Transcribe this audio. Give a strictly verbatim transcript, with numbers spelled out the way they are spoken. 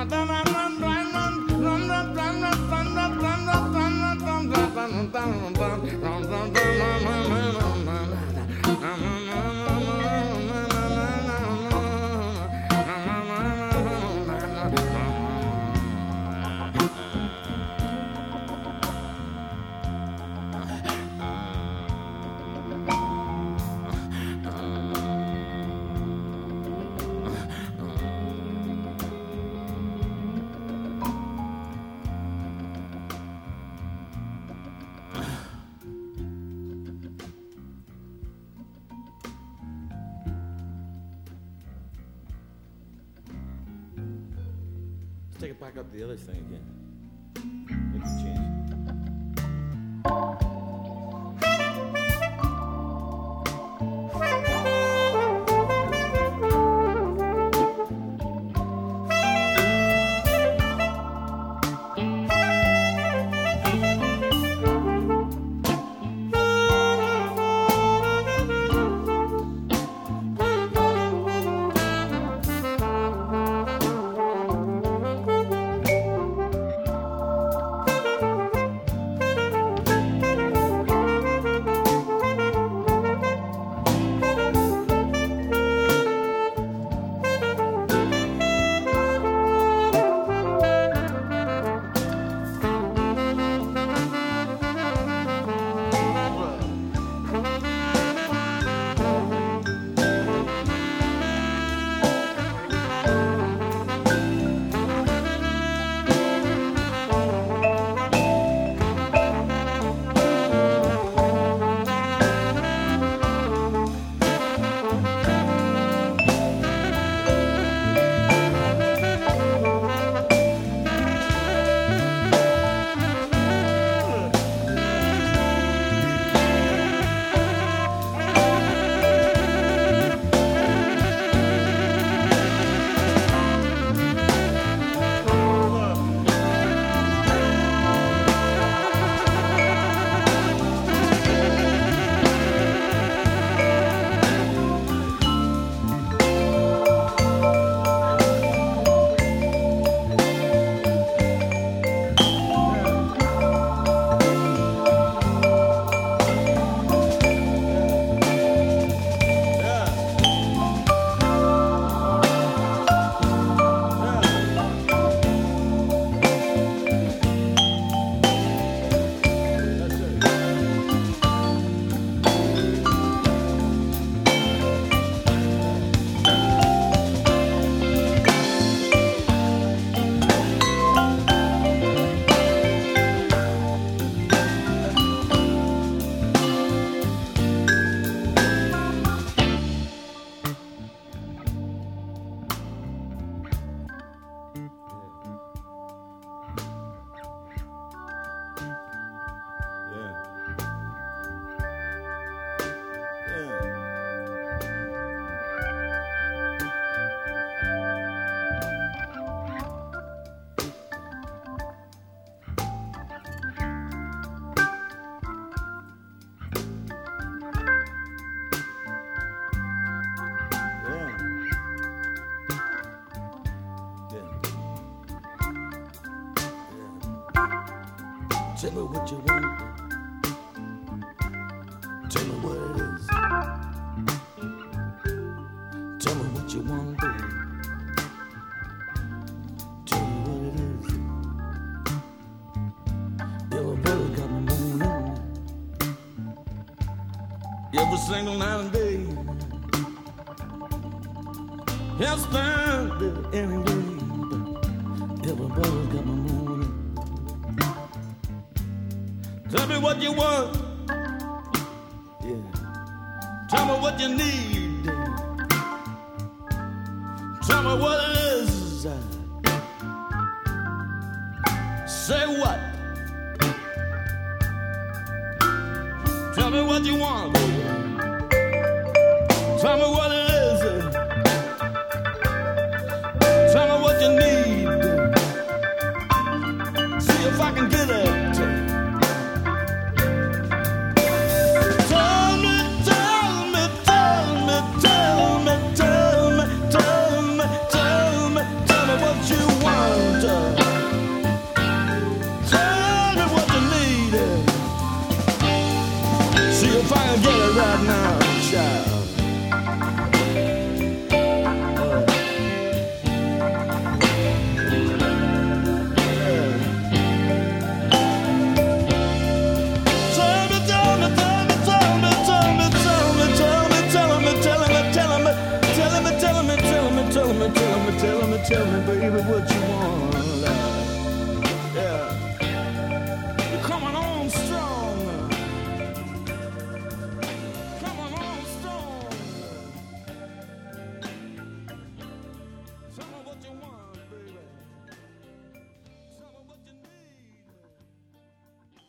Take it back up to the other thing again. Make a change. Tell me what you want. Tell me what it is. Tell me what you want, baby. Tell me what it is. Everybody got me moving. Every single night and day. Yes, man, anyway. Everybody got me moving. Tell me what you want. Yeah. Tell me what you need. Tell me what it is. Say what? Tell me what you want. Tell me what it is. Tell me what you need. See if I can get it. One. tell me, tell me, baby, what you want. Yeah. You're coming on strong. Coming on strong. Tell me what you want.